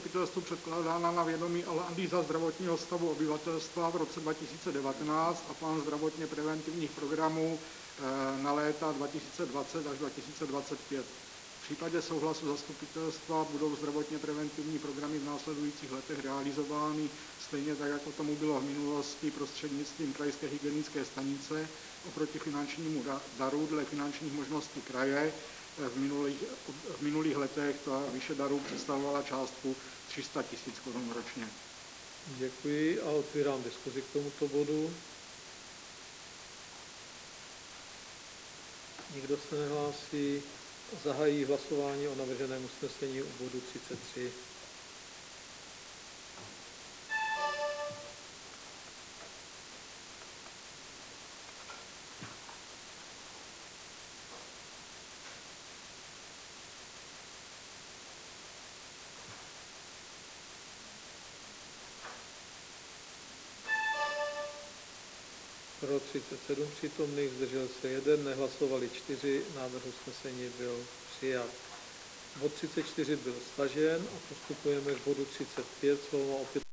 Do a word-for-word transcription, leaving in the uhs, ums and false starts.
zastupitelstvu předkládána na vědomí analýza zdravotního stavu obyvatelstva v roce dva tisíce devatenáct a plán zdravotně preventivních programů na léta dva tisíce dvacet až dva tisíce dvacet pět. V případě souhlasu zastupitelstva budou zdravotně preventivní programy v následujících letech realizovány stejně tak, jako tomu bylo v minulosti prostřednictvím krajské hygienické stanice oproti finančnímu daru dle finančních možností kraje. V minulých, v minulých letech ta výše darů představovala částku tři sta tisíc korun ročně. Děkuji a otvírám diskuzi k tomuto bodu. Nikdo se nehlásí. Zahají hlasování o navrženém usnesení u bodu třicet tři. Pro třicet sedm přítomných, zdržel se jeden, nehlasovali čtyři, návrh usnesení byl přijat. Bod třicet čtyři byl stažen a postupujeme k bodu třicet pět, slovo opět